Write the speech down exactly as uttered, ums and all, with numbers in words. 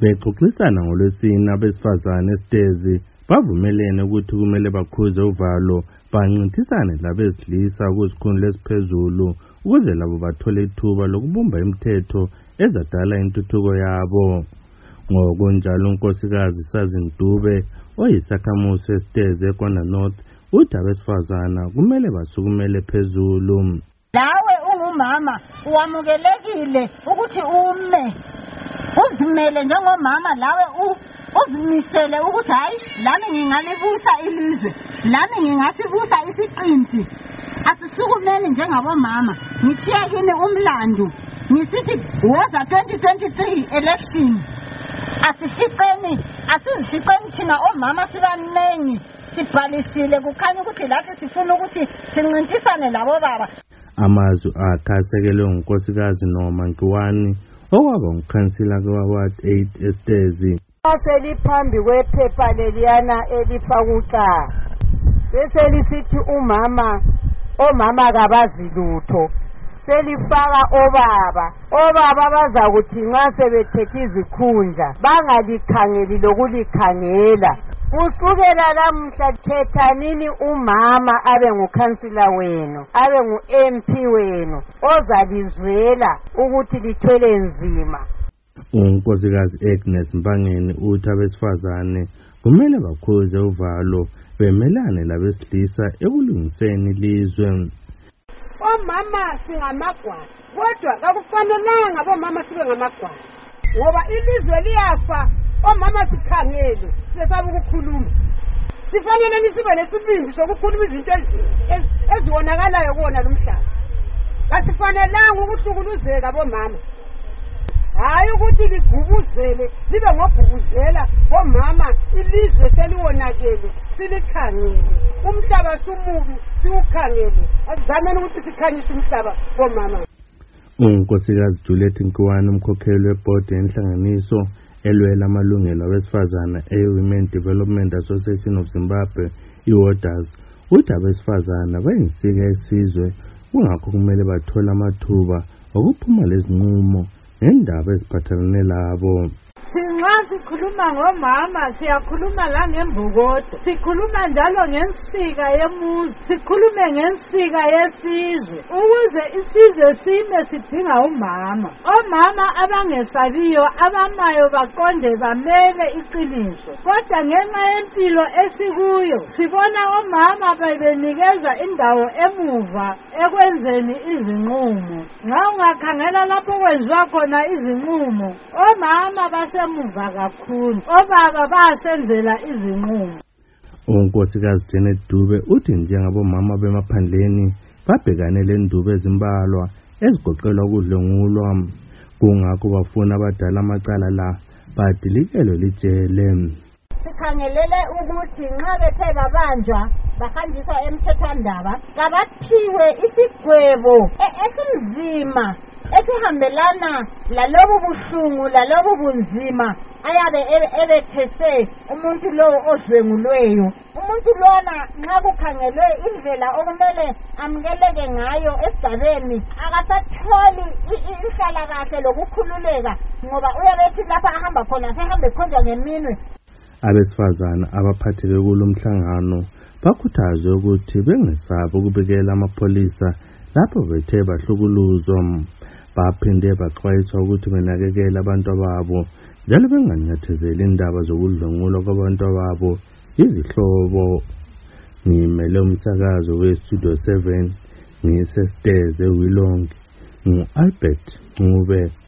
Bexoxisana ngolwesine abesifazane esitezi bavumelene ukuthi kumele bakhuze uvalo bancintisane labesilisa kuzikhundla esiphezulu ukuze labo bathole ithuba lokubumba imithetho ezadala intuthuko yabo. Ngokunjalo unkosikazi Sazindube oyisakhamuzi esitezi eKwanda North uthi abesifazana kumele basukumele phezulu. Lawe ungumama uwamukelekile ukuthi ume uzimele njengomama, lawe uzimisele ukuthi hayi lami ngingalibusa ilizwe, lami ngingasibusa isiqinti. Asisukumeni njengabomama, ngithiye kini umlando ngisithi woza twenty twenty-three election. Asifiqeni asizifiqeni thina omama sibanengi sibhalisile kukhanya ukuthi lathi sifuna ukuthi sincintisane labo baba. Amazwi akhasekelwe ngunkosikazi Noma Nkiwani okwaba ngukhansila kwa-Ward eight esitezi. Seliphambi kwephepha leliyana elifakuca bese lisithi umama omama kabazi lutho, selifaka obaba obaba bazakuthi nxa sebethethe izikhundla bangalikhangeli lokulikhangela. Kusukela lamhla khethanini umama abe ngukhansila wenu, abe ngu-M P wenu ozalizwela ukuthi lithwele nzima. Unkosikazi Agnes Mpangeni uthi abesifazane kumele bakhuze uvalo bemelane labesilisa ekulungiseni ilizwe. Omama singamagwala kodwa kakufanelanga abomama sibe ngamagwala ngoba ilizwe liyafa. Omama sikhangele sesaba ukukhuluma, sifanele nisibe nesibindi sokukhuluma izinto ezionakalayo kuwona lumhlaba. Kasifanelanga ukuhlukuluzeka bomama, hayi ukuthi ligubuzele libe ngobhubuzela bomama. Ilizwe seliwonakele silikhangele, umhlaba sumubi siwukhangele. Asizameni ukuthi sikhanyise umhlaba bomama. Unkosikazi Juliet Nkiwani umkhokheli webhodi yenhlanganiso elwela amalungelo abesifazana e-Women Development Association of Zimbabwe, i-WODAS, uthi abesifazana bayinsika yesizwe kungakho kumele bathole amathuba okuphuma lezinqumo ngendaba eziphathelene labo. Nxa sikhuluma ngomama siyakhuluma la ngembukodo, sikhuluma njalo ngensika yemuzi, sikhulume ngensika yesizwe. Ukuze isizwe sime sidinga umama, omama abangesabiyo abamayo baqonde bamele iqiniso. Kodwa ngenxa yempilo esikuyo sibona omama bebenikeza indawo emuva ekwenzeni izinqumo. Nxa ungakhangela lapho kwenziwa khona izinqumo, omama base muva kakhulu, obaba basenzela izinqumo. Unkosikazi Janet Dube uthi njengabomama bemaphandleni babhekane lendubo ezimbalwa ezigoqelwa ukudlwengulwa, kungakho bafuna abadala amacala la badilikelwe lijele. Sikhangelele ukuthi nxa bethe babanjwa bahanjiswa emthethwandaba kabaphiwe isigwebo esinzima esihambelana lalobu buhlungu lalobu bunzima ayabe ebethese umuntu lo odlwengulweyo. Umuntu lona nxa kukhangelwe indlela okumele amukeleke ngayo esigabeni akasatholi inhlalakahle lokukhululeka ngoba uyabethi lapha ahamba khona sehambe khonjwa ngeminwe. Abesifazana abaphatheke kulo mhlangano bakhuthazwe ukuthi bengesabi ukubikela amapholisa lapho bethe bahlukuluzwa. Baphinde baxwayiswa ukuthi benakekele abantu babo njalo benganyathezeli indaba zokudlwengulwa kwabantu babo izihlobo. Ngimele umsakazo we-Studio seven ngisesiteze Wilong ngu-Albert Ncube.